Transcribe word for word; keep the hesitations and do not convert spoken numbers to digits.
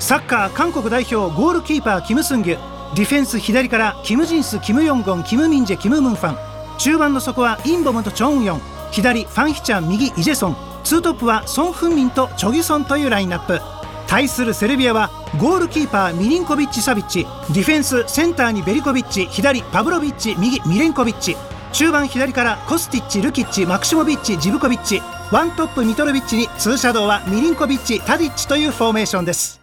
サッカー韓国代表ゴールキーパーキム・スンギュ、ディフェンス左からキム・ジンス、キム・ヨンゴン、キム・ミンジェ、キム・ムンファン、中盤の底はインボムとチョン・ウヨン、左ファン・ヒチャン、右イジェソン、ツートップはソン・フンミンとチョギソンというラインナップ。対するセルビアはゴールキーパーミリンコビッチ・サビッチ、ディフェンスセンターにベリコビッチ、左パブロビッチ、右ミレンコビッチ、中盤左からコスティッチ、ルキッチ、マクシモビッチ、ジブコビッチ、ワントップミトロビッチにツーシャドウはミリンコビッチ、タディッチというフォーメーションです。